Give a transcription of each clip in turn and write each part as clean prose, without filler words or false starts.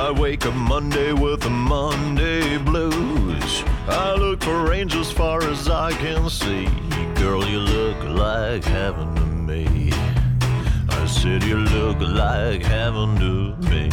I wake up Monday with the Monday blues. I look for angels far as I can see. Girl, you look like heaven to me. I said you look like heaven to me.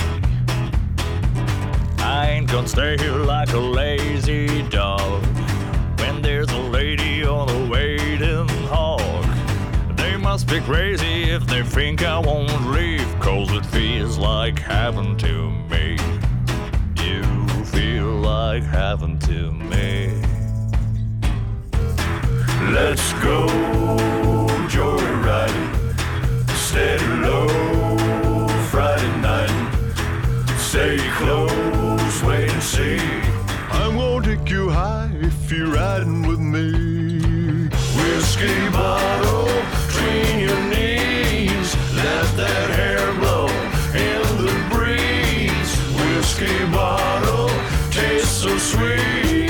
I ain't gonna stay here like a lazy dog when there's a lady on the waiting hall. They must be crazy if they think I won't leave, 'cause it feels like heaven to me. You feel like heaven to me. Let's go joyriding, steady low Friday night. Stay close, wait and see. I'm gonna take you high if you're riding with me. Whiskey bottle between your knees, let that hair blow in the breeze. Whiskey bottle tastes so sweet.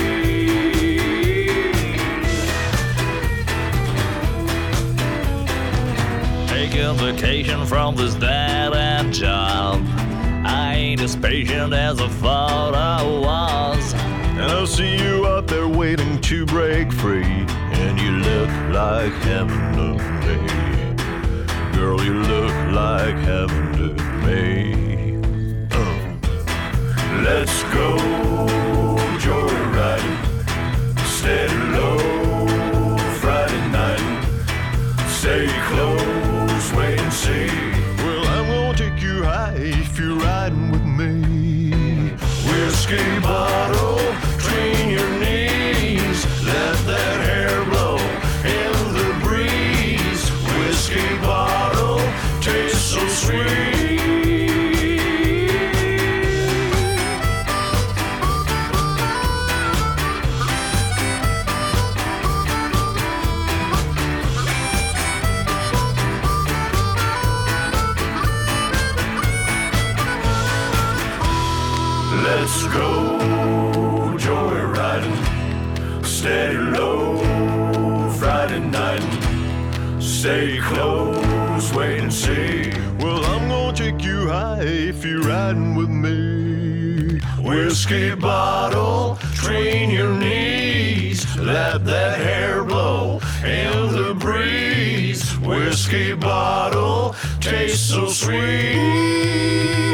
Taking vacation from this dead-end job, I ain't as patient as I thought I was. And I'll see you out there waiting to break free. And you look like heaven to me. Girl, you look like heaven to me. Let's go joyriding, steady low Friday night. Stay close, wait and see. Well, I'm gonna take you high if you're riding with me. Whiskey bottle between your knees, let that hair blow in the breeze. Whiskey bottle tastes so sweet. Let's go joyriding, steady low Friday night. Stay close, wait and see. Well, I'm gonna take you high if you're riding with me. Whiskey bottle between your knees, let that hair blow in the breeze. Whiskey bottle tastes so sweet.